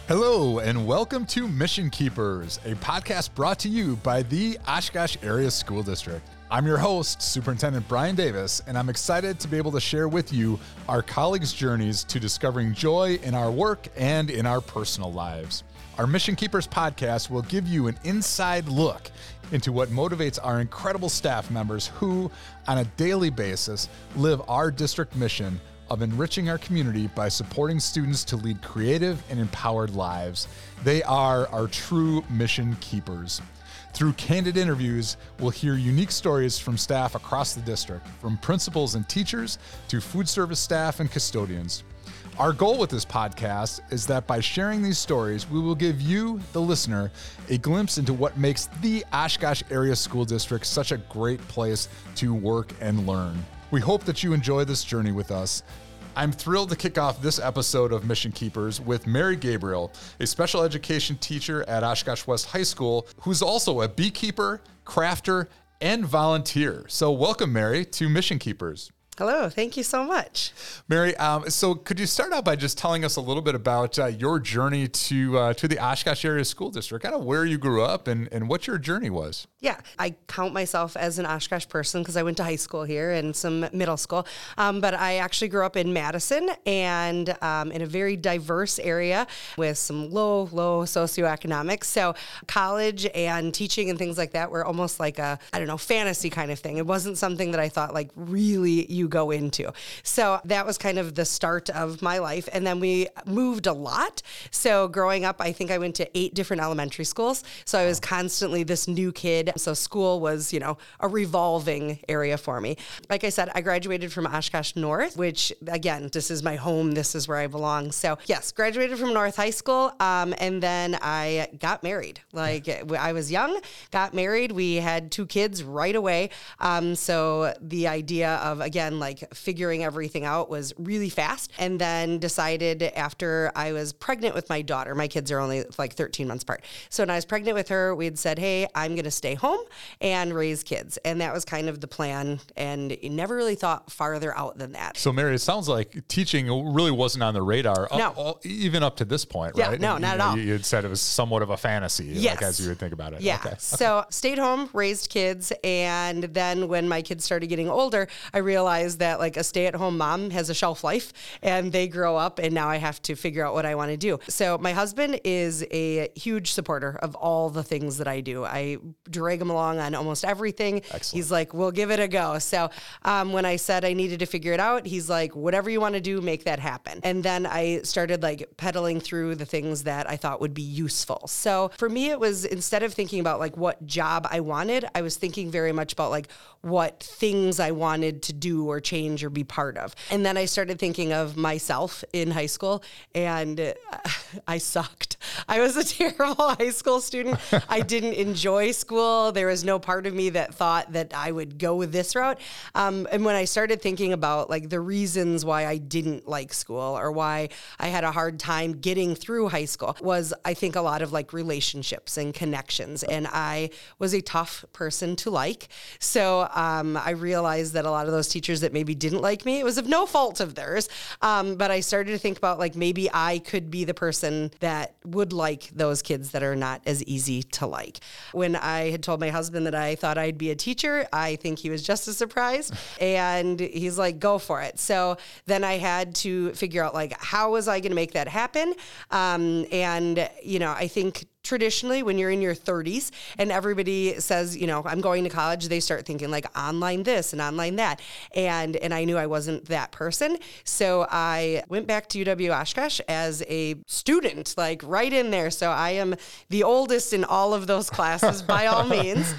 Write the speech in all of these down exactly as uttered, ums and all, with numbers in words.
Hello, and welcome to Mission Keepers, a podcast brought to you by the Oshkosh Area School District. I'm your host, Superintendent Brian Davis, and I'm excited to be able to share with you our colleagues' journeys to discovering joy in our work and in our personal lives. Our Mission Keepers podcast will give you an inside look into what motivates our incredible staff members who, on a daily basis, live our district mission of enriching our community by supporting students to lead creative and empowered lives. They are our true mission keepers. Through candid interviews, we'll hear unique stories from staff across the district, from principals and teachers to food service staff and custodians. Our goal with this podcast is that by sharing these stories, we will give you, the listener, a glimpse into what makes the Oshkosh Area School District such a great place to work and learn. We hope that you enjoy this journey with us. I'm thrilled to kick off this episode of Mission Keepers with Mary Gabriel, a special education teacher at Oshkosh West High School, who's also a beekeeper, crafter, and volunteer. So welcome, Mary, to Mission Keepers. Hello, thank you so much. Mary, um, so could you start out by just telling us a little bit about uh, your journey to uh, to the Oshkosh Area School District, kind of where you grew up and, and what your journey was? Yeah, I count myself as an Oshkosh person because I went to high school here and some middle school, um, but I actually grew up in Madison and um, in a very diverse area with some low, low socioeconomics. So college and teaching and things like that were almost like a, I don't know, fantasy kind of thing. It wasn't something that I thought like really you go into. So that was kind of the start of my life. And then we moved a lot. So growing up, I think I went to eight different elementary schools. So I was constantly this new kid. So school was, you know, a revolving area for me. Like I said, I graduated from Oshkosh North, which again, this is my home. This is where I belong. So yes, graduated from North High School. Um, and then I got married. Like I was young, got married. We had two kids right away. Um, so the idea of, again, like figuring everything out was really fast. And then decided after I was pregnant with my daughter, my kids are only like thirteen months apart. So when I was pregnant with her, we had said, hey, I'm going to stay home and raise kids. And that was kind of the plan. And never really thought farther out than that. So Mary, it sounds like teaching really wasn't on the radar, no. up, all, even up to this point, yeah, right? No, and, not you know, at all. You had said it was somewhat of a fantasy, yes. like as you would think about it. Yeah. Okay. So stayed home, raised kids. And then when my kids started getting older, I realized that like a stay-at-home mom has a shelf life and they grow up and now I have to figure out what I want to do. So my husband is a huge supporter of all the things that I do. I drag him along on almost everything. Excellent. He's like, we'll give it a go. So um, when I said I needed to figure it out, he's like, whatever you want to do, make that happen. And then I started like pedaling through the things that I thought would be useful. So for me, it was instead of thinking about like what job I wanted, I was thinking very much about like what things I wanted to do or change or be part of. And then I started thinking of myself in high school and uh, I sucked. I was a terrible high school student. I didn't enjoy school. There was no part of me that thought that I would go with this route. Um, and when I started thinking about like the reasons why I didn't like school or why I had a hard time getting through high school was I think a lot of like relationships and connections. And I was a tough person to like. So um, I realized that a lot of those teachers that maybe didn't like me, it was of no fault of theirs. Um, but I started to think about like maybe I could be the person that would like those kids that are not as easy to like. When I had told my husband that I thought I'd be a teacher, I think he was just as surprised. And he's like, go for it. So then I had to figure out like, how was I going to make that happen? Um, and, you know, I think traditionally, when you're in your thirties and everybody says, you know, I'm going to college, they start thinking like online this and online that. And and I knew I wasn't that person. So I went back to U W Oshkosh as a student, like right in there. So I am the oldest in all of those classes by all means,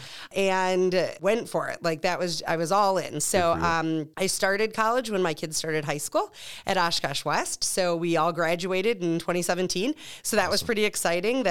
and went for it. Like that was, I was all in. So um, I started college when my kids started high school at Oshkosh West. So we all graduated in twenty seventeen. So that was pretty exciting that all of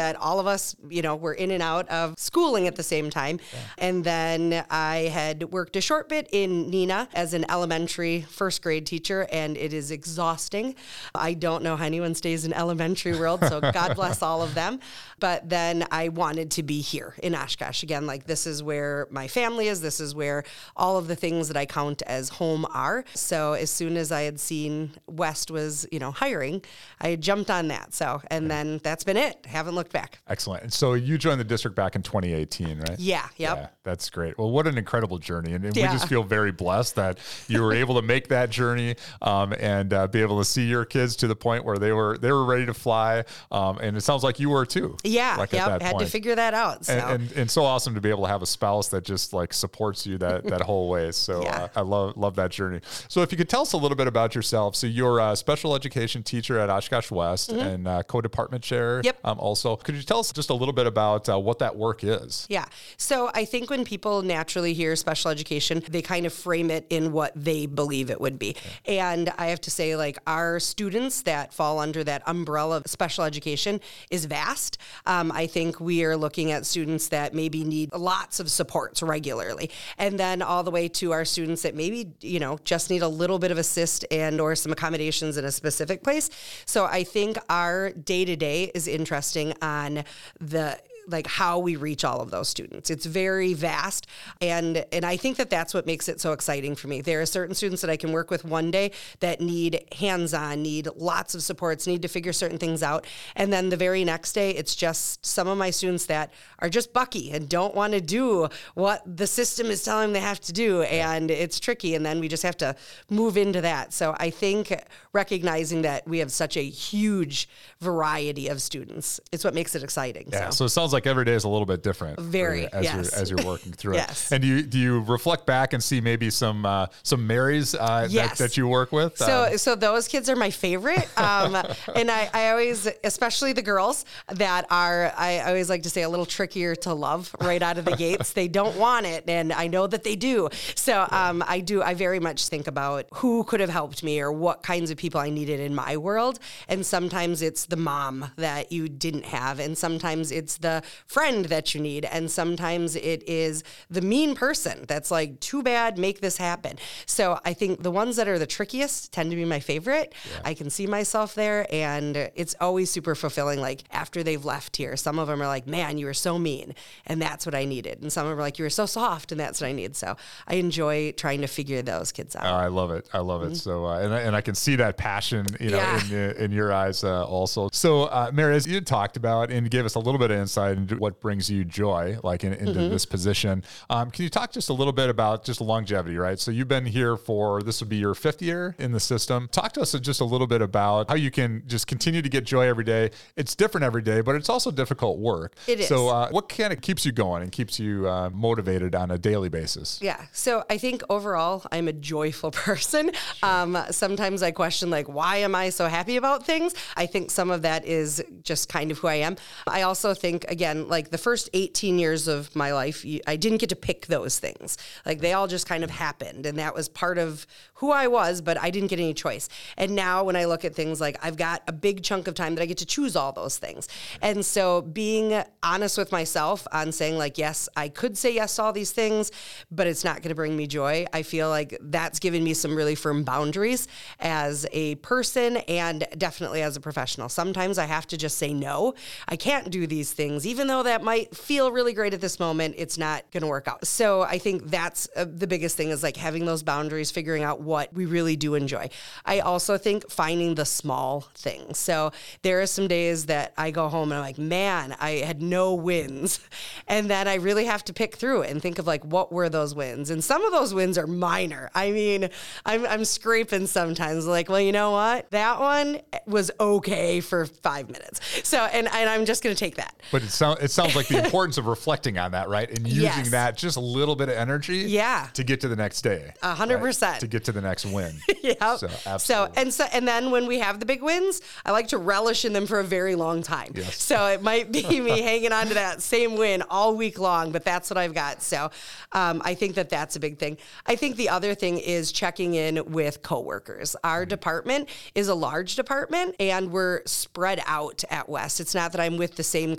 us, you know, were in and out of schooling at the same time. Yeah. And then I had worked a short bit in Neenah as an elementary first grade teacher, and it is exhausting. I don't know how anyone stays in elementary world, so God bless all of them. But then I wanted to be here in Oshkosh. Again, like this is where my family is. This is where all of the things that I count as home are. So as soon as I had seen West was, you know, hiring, I jumped on that. So, and then that's been it. Haven't looked back. Excellent. And so you joined the district back in twenty eighteen, right? Yeah. Yep. Yeah, that's great. Well, what an incredible journey. And, and yeah. we just feel very blessed that you were able to make that journey um, and uh, be able to see your kids to the point where they were, they were ready to fly. Um, and it sounds like you were too. Yeah. Like yep. at that Had point. to figure that out. So. And, and, and so awesome to be able to have a spouse that just like supports you that, that whole way. So yeah. uh, I love, love that journey. So if you could tell us a little bit about yourself. So you're a special education teacher at Oshkosh West mm-hmm. and uh, co-department chair. Yep. Um, also, could you tell us just a little bit about uh, what that work is? Yeah. So I think when people naturally hear special education, they kind of frame it in what they believe it would be. Okay. And I have to say, like, our students that fall under that umbrella of special education is vast. Um, I think we are looking at students that maybe need lots of supports regularly. And then all the way to our students that maybe, you know, just need a little bit of assist and or some accommodations in a specific place. So I think our day-to-day is interesting on the like how we reach all of those students. It's very vast. And, and I think that that's what makes it so exciting for me. There are certain students that I can work with one day that need hands-on, need lots of supports, need to figure certain things out. And then the very next day, it's just some of my students that are just bucky and don't want to do what the system is telling them they have to do. And it's tricky. And then we just have to move into that. So I think recognizing that we have such a huge variety of students, it's what makes it exciting. Yeah. So, so it sounds like every day is a little bit different. Very, as yes. you're as you're working through yes. it. And do you do you reflect back and see maybe some uh, some Marys uh, yes. that, that you work with? So um, so those kids are my favorite. Um, and I, I always, especially the girls that are, I always like to say a little trickier to love right out of the gates. They don't want it, and I know that they do. So um, I do. I very much think about who could have helped me or what kinds of people I needed in my world. And sometimes it's the mom that you didn't have, and sometimes it's the friend that you need, and sometimes it is the mean person that's like, too bad, make this happen. So I think the ones that are the trickiest tend to be my favorite. Yeah. I can see myself there, and it's always super fulfilling. Like after they've left here, some of them are like, man, you were so mean, and that's what I needed. And some of them are like, you were so soft, and that's what I need. So I enjoy trying to figure those kids out. Oh, I love it. I love mm-hmm. it. So, uh, and, I, and I can see that passion, you know, yeah. in, in your eyes uh, also. So uh, Mary, as you talked about and gave us a little bit of insight into what brings you joy, like in, into mm-hmm. this position. Um, can you talk just a little bit about just longevity, right? So you've been here for, this would be your fifth year in the system. Talk to us just a little bit about how you can just continue to get joy every day. It's different every day, but it's also difficult work. It is. So uh, what kind of keeps you going and keeps you uh, motivated on a daily basis? Yeah. So I think overall, I'm a joyful person. Sure. Um, sometimes I question, like, why am I so happy about things? I think some of that is just kind of who I am. I also think, again, like the first eighteen years of my life, I didn't get to pick those things. Like they all just kind of happened, and that was part of who I was, but I didn't get any choice. And now when I look at things, like I've got a big chunk of time that I get to choose all those things. And so being honest with myself on saying, like, yes, I could say yes to all these things, but it's not going to bring me joy. I feel like that's given me some really firm boundaries as a person and definitely as a professional. Sometimes I have to just say no. I can't do these things, even though that might feel really great at this moment. It's not going to work out. So I think that's uh, the biggest thing is like having those boundaries, figuring out what we really do enjoy. I also think finding the small things. So there are some days that I go home and I'm like, man, I had no wins. And then I really have to pick through and think of like, what were those wins? And some of those wins are minor. I mean, I'm, I'm scraping sometimes like, well, you know what? That one was okay for five minutes. So, and, and I'm just going to take that. But it, sound, it sounds like the importance of reflecting on that, right? And using yes. that just a little bit of energy yeah. to get to the next day. A hundred percent. To get to the next win. yeah. So, absolutely. So, and so, and then when we have the big wins, I like to relish in them for a very long time. Yes. So it might be me hanging on to that same win all week long, but that's what I've got. So um, I think that that's a big thing. I think the other thing is checking in with coworkers. Our mm-hmm. department is a large department and we're spread out at West. It's not that I'm with the same crew all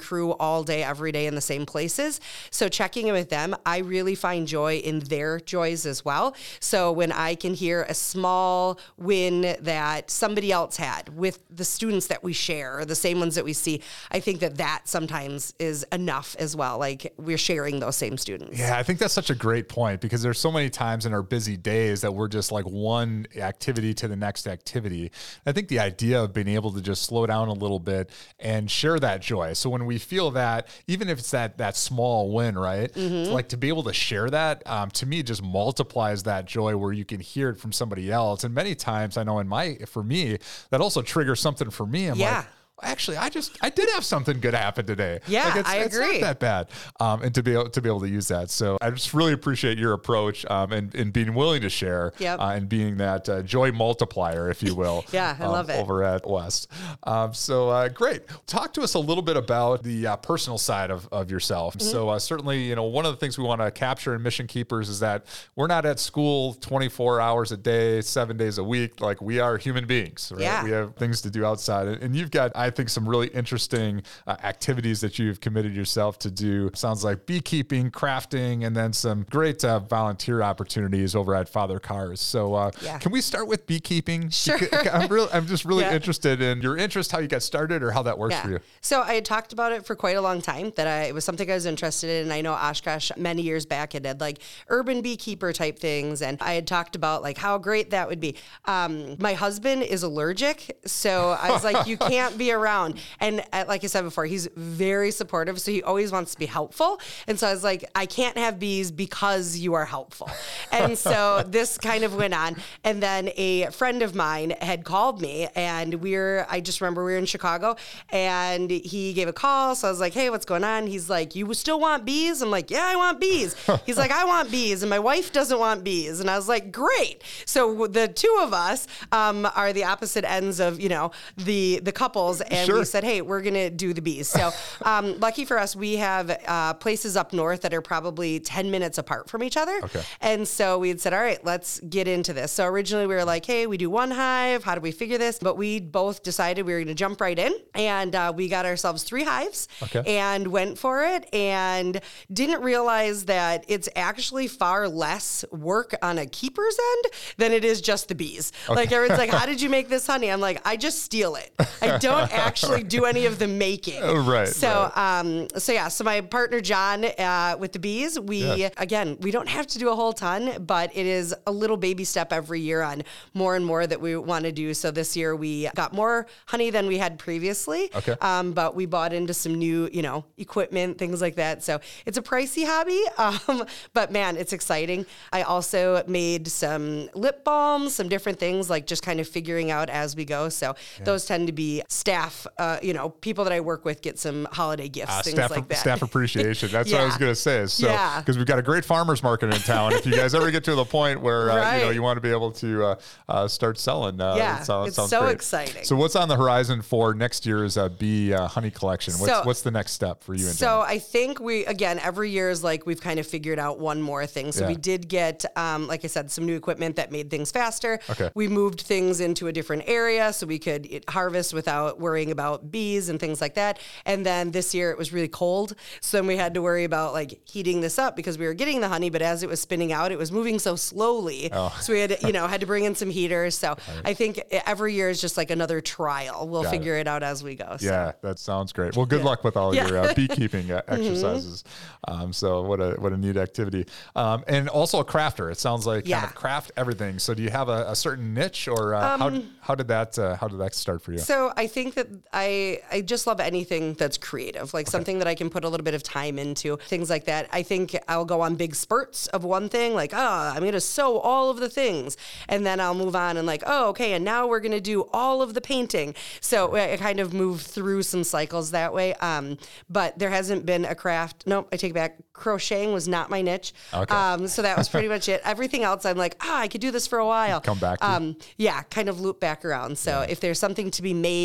all day, every day in the same places. So checking in with them, I really find joy in their joys as well. So when I can hear a small win that somebody else had with the students that we share, or the same ones that we see, I think that that sometimes is enough as well. Like we're sharing those same students. Yeah, I think that's such a great point, because there's so many times in our busy days that we're just like one activity to the next activity. I think the idea of being able to just slow down a little bit and share that joy. So when we feel that, even if it's that that small win, right? Mm-hmm. So like to be able to share that, um, to me, just multiplies that joy where you can hear it from somebody else. And many times I know in my, for me, that also triggers something for me. I'm yeah. like, actually, I just, I did have something good happen today. Yeah, like it's, I it's agree. not that bad. Um, and to be able to be able to use that. So I just really appreciate your approach, um, and, and being willing to share, yep. uh, and being that uh, joy multiplier, if you will. Yeah, I um, love it. Over at West. Um, so uh, great. Talk to us a little bit about the uh, personal side of, of yourself. Mm-hmm. So uh, certainly, you know, one of the things we want to capture in Mission Keepers is that we're not at school twenty-four hours a day, seven days a week. Like we are human beings, right? Yeah. We have things to do outside. And you've got, I think, some really interesting interesting uh, activities that you've committed yourself to do. Sounds like beekeeping, crafting, and then some great uh, volunteer opportunities over at Father Cars. So uh, yeah. can we start with beekeeping? Sure. I'm, really, I'm just really yeah. interested in your interest, how you got started, or how that works yeah. for you. So I had talked about it for quite a long time, that I, it was something I was interested in. And I know Oshkosh many years back had did like urban beekeeper type things. And I had talked about like how great that would be. Um, my husband is allergic. So I was like, you can't be around. And uh, like I said before, he's very supportive. So he always wants to be helpful. And so I was like, I can't have bees because you are helpful. And so this kind of went on. And then a friend of mine had called me, and we were, I just remember we were in Chicago, and he gave a call. So I was like, hey, what's going on? He's like, you still want bees? I'm like, yeah, I want bees. He's like, I want bees, and my wife doesn't want bees. And I was like, great. So the two of us um, are the opposite ends of, you know, the, the couples. And Sure. we said, hey, we're going to do the bees. So um, lucky for us, we have uh, places up north that are probably ten minutes apart from each other. Okay. And so we had said, all right, let's get into this. So originally we were like, hey, we do one hive. How do we figure this? But we both decided we were going to jump right in. And uh, we got ourselves three hives okay. and went for it, and didn't realize that it's actually far less work on a keeper's end than it is just the bees. Okay. Like everyone's like, how did you make this honey? I'm like, I just steal it. I don't actually do any of the making. Oh, right. So, right. um, so yeah, so my partner, John, uh, with the bees, we, yes. again, we don't have to do a whole ton, but it is a little baby step every year on more and more that we want to do. So this year we got more honey than we had previously. Okay. Um, but we bought into some new, you know, equipment, things like that. So it's a pricey hobby. Um, but man, it's exciting. I also made some lip balms, some different things, like just kind of figuring out as we go. So yeah. those tend to be staff, uh, you know, people that I work with get some holiday gifts, uh, things staff, like that. Staff appreciation. That's yeah. what I was going to say. So, yeah. because we've got a great farmer's market in town. If you guys ever get to the point where, uh, right. you know, you want to be able to uh, uh, start selling. Uh, yeah, it sounds, it's sounds so great. exciting. So what's on the horizon for next year's uh, bee uh, honey collection? What's, so, what's the next step for you? And so Jen? I think we, again, every year is like we've kind of figured out one more thing. So yeah. we did get, um, like I said, some new equipment that made things faster. Okay. We moved things into a different area so we could it, harvest without worrying about bees and things like that. And then this year it was really cold. So then we had to worry about like heating this up because we were getting the honey, but as it was spinning out, it was moving so slowly. Oh. So we had, you know, had to bring in some heaters. So right. I think every year is just like another trial. We'll Got figure it. it out as we go. So. Yeah, that sounds great. Well, good yeah. luck with all yeah. your uh, beekeeping uh, exercises. Mm-hmm. Um, so what a what a neat activity. Um, and also a crafter. It sounds like yeah. kind of craft everything. So do you have a, a certain niche, or uh, um, how how did that uh, how did that start for you? So I think that I I just love anything that's creative, like okay. something that I can put a little bit of time into, things like that. I think I'll go on big spurts of one thing, like, oh, I'm going to sew all of the things. And then I'll move on and like, oh, okay, and now we're going to do all of the painting. So I kind of move through some cycles that way. Um, but there hasn't been a craft. Nope, I take it back. Crocheting was not my niche. Okay. Um, so that was pretty much it. Everything else, I'm like, ah, oh, I could do this for a while. Come back to um, Yeah, kind of loop back around. So yeah. if there's something to be made or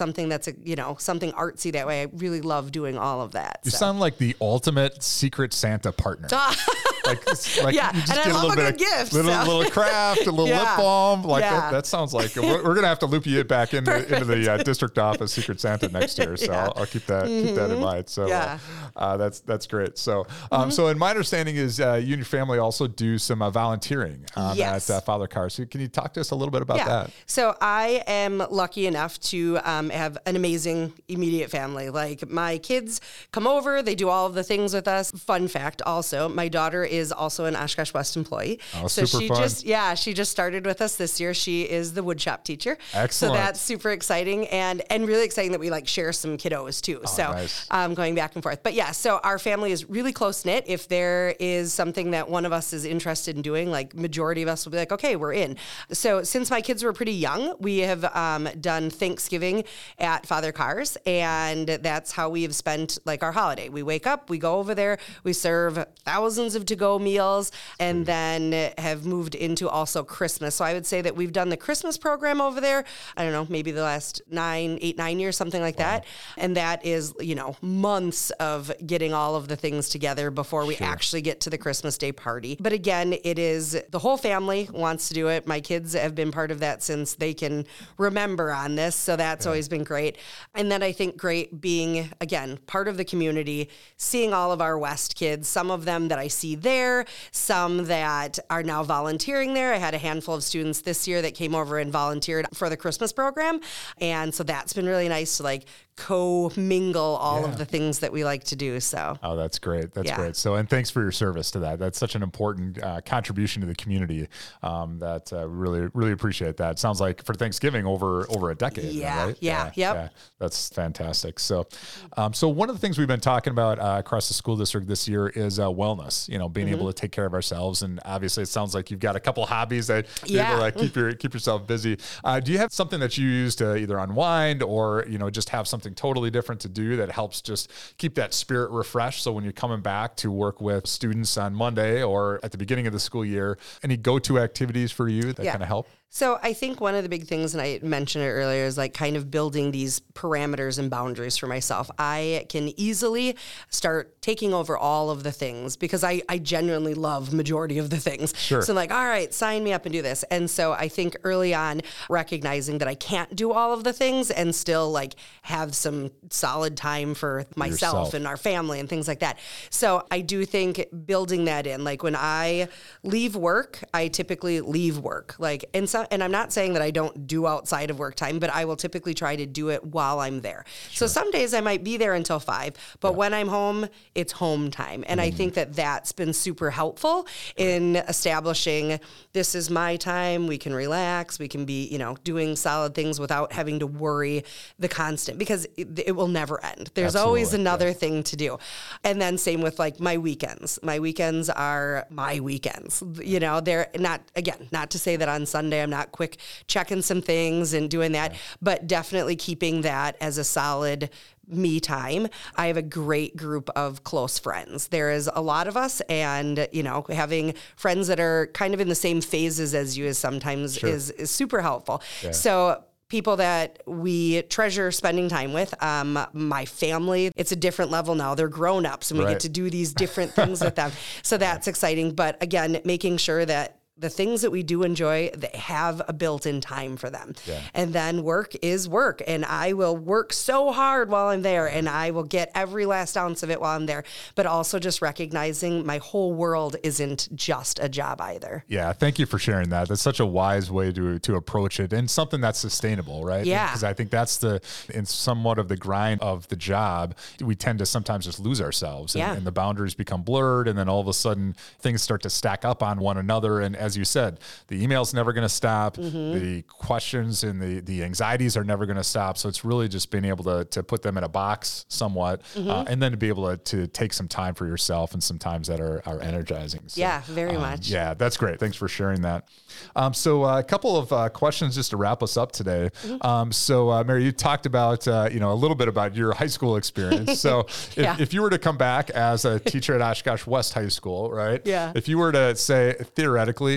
something that's, a, you know, something artsy that way. I really love doing all of that. You so. sound like the ultimate Secret Santa partner. Like, like yeah, you just and get I a love little a bit good of gift, little, so. little craft, a little Yeah. lip balm. Like Yeah. that, that sounds like we're, we're gonna have to loop you back into, into the uh, district office Secret Santa next year. So Yeah. I'll, I'll keep that mm-hmm. keep that in mind. So yeah. uh, uh, that's that's great. So um, mm-hmm. so in my understanding is uh, you and your family also do some uh, volunteering um, yes. at uh, Father Carr's. So can you talk to us a little bit about yeah. that? So I am lucky enough to um, have an amazing immediate family. Like my kids come over, they do all of the things with us. Fun fact also, my daughter is also an Oshkosh West employee. Oh, so super she fun. just, yeah, she just started with us this year. She is the woodshop teacher. Excellent. So that's super exciting and, and really exciting that we like share some kiddos too. Oh, so nice. um, going back and forth. But yeah, so our family is really close knit. If there is something that one of us is interested in doing, like majority of us will be like, okay, we're in. So since my kids were pretty young, we have um, done Thanksgiving at Father Carr's, and that's how we have spent like our holiday. We wake up, we go over there, we serve thousands of to-go meals, and then have moved into also Christmas. So I would say that we've done the Christmas program over there. I don't know, maybe the last nine, eight, nine years, something like wow. that. And that is, you know, months of getting all of the things together before we sure. actually get to the Christmas Day party. But again, it is the whole family wants to do it. My kids have been part of that since they can remember on this. So that's yeah. always been great. And then I think great being, again, part of the community, seeing all of our West kids, some of them that I see there, some that are now volunteering there. I had a handful of students this year that came over and volunteered for the Christmas program. And so that's been really nice to like co-mingle all yeah. of the things that we like to do. So, oh, that's great. That's yeah. great. So, and thanks for your service to that. That's such an important uh, contribution to the community um, that uh, really, really appreciate that. Sounds like for Thanksgiving over, over a decade. Yeah. Right? Yeah. Yeah. Yep. yeah. That's fantastic. So, um, so one of the things we've been talking about uh, across the school district this year is uh, wellness, you know, being mm-hmm. able to take care of ourselves. And obviously it sounds like you've got a couple hobbies that yeah. you're able to keep your, keep yourself busy. Uh, do you have something that you use to either unwind or, you know, just have something totally different to do that helps just keep that spirit refreshed? So when you're coming back to work with students on Monday or at the beginning of the school year, any go-to activities for you that yeah. kind of help? So I think one of the big things, and I mentioned it earlier, is like kind of building these parameters and boundaries for myself. I can easily start taking over all of the things because I, I genuinely love majority of the things. Sure. So I'm like, all right, sign me up and do this. And so I think early on, recognizing that I can't do all of the things and still like have some solid time for myself Yourself. and our family and things like that. So I do think building that in, like when I leave work, I typically leave work. Like, and so And I'm not saying that I don't do outside of work time, but I will typically try to do it while I'm there. Sure. So some days I might be there until five, but yeah. when I'm home, it's home time. And mm. I think that that's been super helpful in establishing this is my time. We can relax. We can be, you know, doing solid things without having to worry the constant because it, it will never end. There's Absolutely. always another yeah. thing to do. And then same with like my weekends. My weekends are my weekends. You know, they're not, again, not to say that on Sunday I'm not quick checking some things and doing that, yeah. but definitely keeping that as a solid me time. I have a great group of close friends. There is a lot of us, and you know, having friends that are kind of in the same phases as you is sometimes sure. is, is super helpful. Yeah. So people that we treasure spending time with, um, my family, it's a different level now. They're grown-ups and we right. get to do these different things with them. So that's exciting. But again, making sure that the things that we do enjoy, they have a built-in time for them. Yeah. And then work is work. And I will work so hard while I'm there and I will get every last ounce of it while I'm there. But also just recognizing my whole world isn't just a job either. Yeah. Thank you for sharing that. That's such a wise way to, to approach it and something that's sustainable, right? Yeah. Because I think that's the, in somewhat of the grind of the job, we tend to sometimes just lose ourselves and, yeah. and the boundaries become blurred. And then all of a sudden things start to stack up on one another. And as you said, the email's never going to stop. Mm-hmm. The questions and the, the anxieties are never going to stop. So it's really just being able to, to put them in a box somewhat, mm-hmm. uh, and then to be able to, to take some time for yourself and some times that are, are energizing. So, yeah, very um, much. Yeah, that's great. Thanks for sharing that. Um, so uh, a couple of uh, questions just to wrap us up today. Mm-hmm. Um, so uh, Mary, you talked about, uh, you know, a little bit about your high school experience. So if, yeah. if you were to come back as a teacher at Oshkosh West High School, right? Yeah. If you were to say theoretically,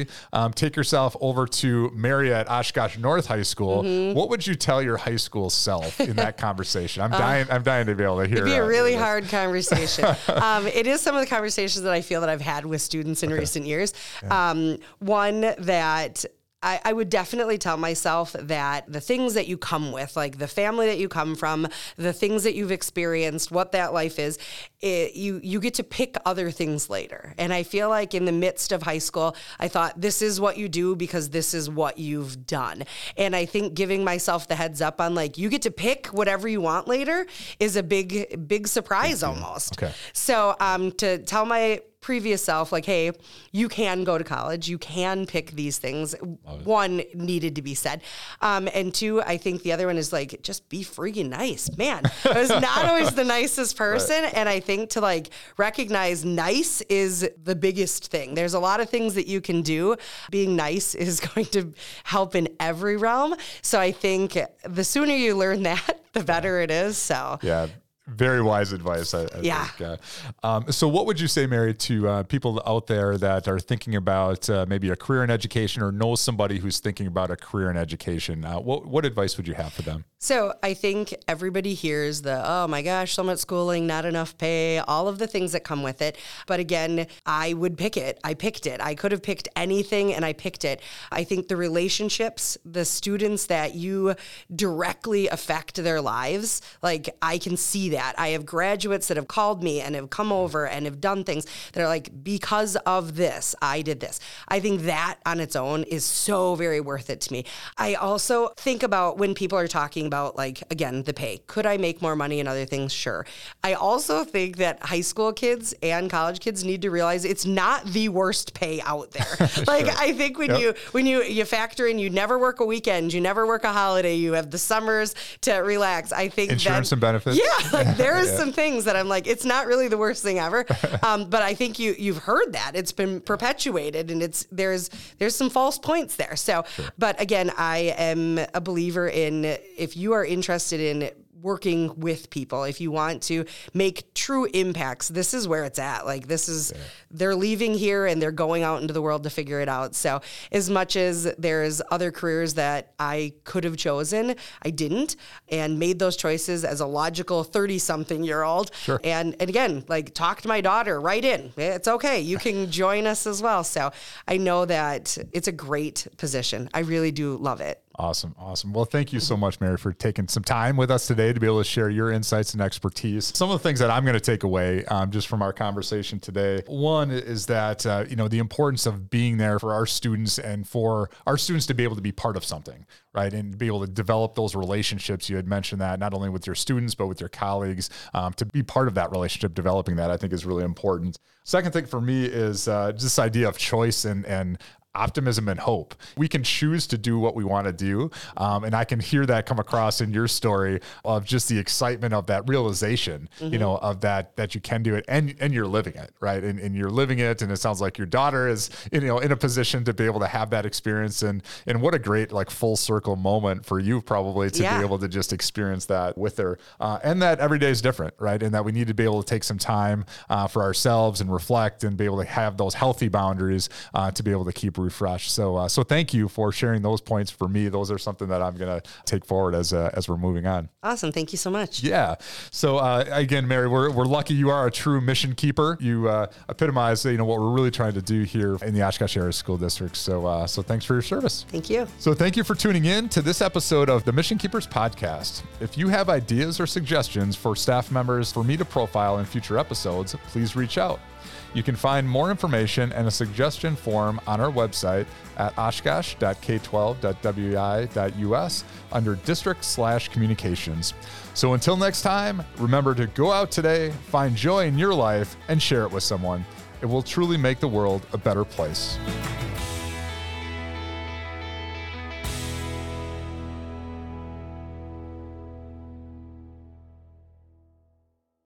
quickly um, take yourself over to Mary at Oshkosh North High School, mm-hmm. what would you tell your high school self in that conversation? I'm dying. Uh, I'm dying to be able to hear. It'd be uh, a really hard conversation. um, it is some of the conversations that I feel that I've had with students in okay. recent years. Yeah. Um, one that. I, I would definitely tell myself that the things that you come with, like the family that you come from, the things that you've experienced, what that life is, it, you you get to pick other things later. And I feel like in the midst of high school, I thought this is what you do because this is what you've done. And I think giving myself the heads up on like, you get to pick whatever you want later is a big, big surprise almost. Okay. So um, to tell my previous self, like, hey, you can go to college. You can pick these things. One needed to be said. Um, and two, I think the other one is like, just be freaking nice. Man, I was not always the nicest person. Right. And I think to like recognize nice is the biggest thing. There's a lot of things that you can do. Being nice is going to help in every realm. So I think the sooner you learn that, the better it is. So yeah. Very wise advice. I, I yeah. think. Uh, um, so what would you say, Mary, to uh, people out there that are thinking about uh, maybe a career in education or know somebody who's thinking about a career in education? Uh, what, what advice would you have for them? So I think everybody hears the, oh my gosh, so much schooling, not enough pay, all of the things that come with it. But again, I would pick it. I picked it. I could have picked anything and I picked it. I think the relationships, the students that you directly affect their lives, like I can see that. I have graduates that have called me and have come over and have done things that are like, because of this, I did this. I think that on its own is so very worth it to me. I also think about when people are talking about About like, again, the pay. Could I make more money and other things? Sure. I also think that high school kids and college kids need to realize it's not the worst pay out there. Like, sure. I think when yep. you when you, you factor in, you never work a weekend, you never work a holiday, you have the summers to relax. I think insurance that, and benefits. Yeah, like there is yeah. some things that I'm like, it's not really the worst thing ever. Um, but I think you you've heard that it's been perpetuated, and it's there's there's some false points there. So, sure. But again, I am a believer in if you You are interested in working with people, if you want to make true impacts, this is where it's at. Like this is, yeah. they're leaving here and they're going out into the world to figure it out. So as much as there's other careers that I could have chosen, I didn't, and made those choices as a logical thirty something year old. Sure. And, and again, like talk to my daughter, write in, it's okay. You can join us as well. So I know that it's a great position. I really do love it. Awesome. Awesome. Well, thank you so much, Mary, for taking some time with us today to be able to share your insights and expertise. Some of the things that I'm going to take away um, just from our conversation today. One is that, uh, you know, the importance of being there for our students and for our students to be able to be part of something, right? And be able to develop those relationships. You had mentioned that not only with your students, but with your colleagues, um, to be part of that relationship, developing that, I think is really important. Second thing for me is uh, this idea of choice and, and optimism and hope. We can choose to do what we want to do. Um, and I can hear that come across in your story of just the excitement of that realization, mm-hmm. you know, of that, that you can do it and, and you're living it, right? And, and you're living it. And it sounds like your daughter is, you know, in a position to be able to have that experience. And, and what a great, like full circle moment for you probably to yeah. be able to just experience that with her. Uh, and that every day is different, right? And that we need to be able to take some time uh, for ourselves and reflect and be able to have those healthy boundaries uh, to be able to keep refresh. So, uh, so thank you for sharing those points for me. Those are something that I'm going to take forward as, uh, as we're moving on. Awesome. Thank you so much. Yeah. So, uh, again, Mary, we're, we're lucky you are a true mission keeper. You, uh, epitomize, you know, what we're really trying to do here in the Oshkosh Area School District. So, uh, so thanks for your service. Thank you. So thank you for tuning in to this episode of the Mission Keepers podcast. If you have ideas or suggestions for staff members for me to profile in future episodes, please reach out. You can find more information and a suggestion form on our website at oshkosh dot k twelve dot w e i dot u s under district slash communications. So until next time, remember to go out today, find joy in your life, and share it with someone. It will truly make the world a better place.